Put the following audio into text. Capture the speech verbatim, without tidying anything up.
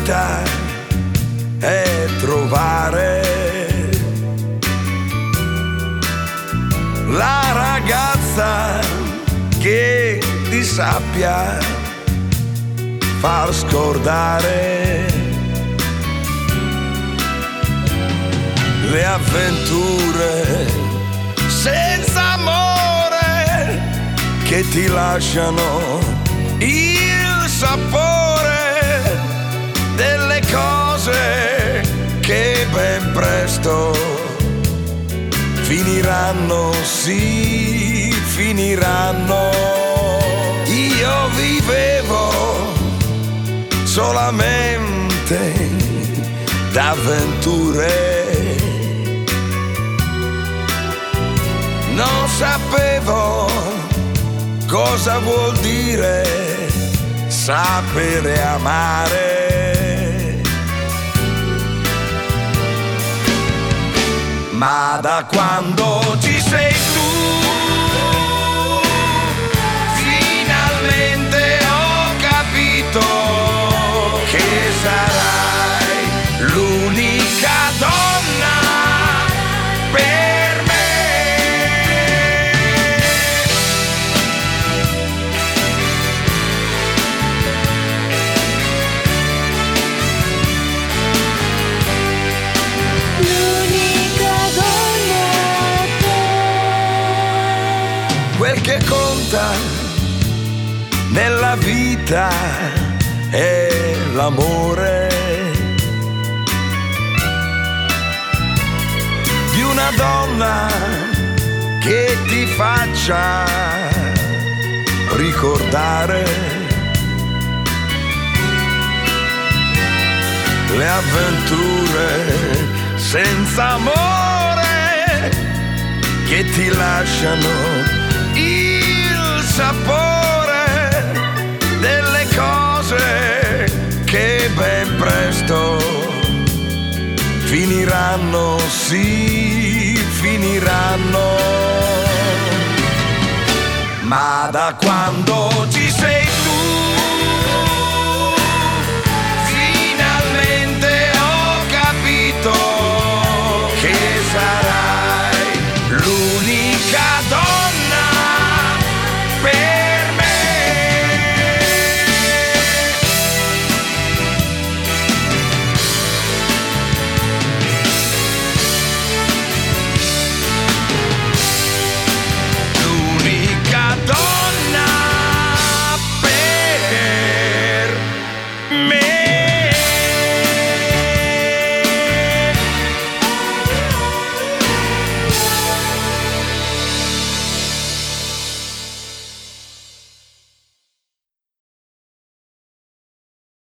vita è trovare la ragazza che ti sappia far scordare le avventure senza amore che ti lasciano il sapore delle cose che ben presto finiranno, sì, finiranno. Io vivevo solamente d'avventure, non sapevo cosa vuol dire sapere amare, ma da quando ci sei tu finalmente ho capito che sarai l'unica donna per me. L'unica donna per me. Quel che conta nella vita è l'amore di una donna che ti faccia ricordare le avventure senza amore che ti lasciano il sapore delle cose che ben presto finiranno, sì, finiranno. Ma da quando ci sei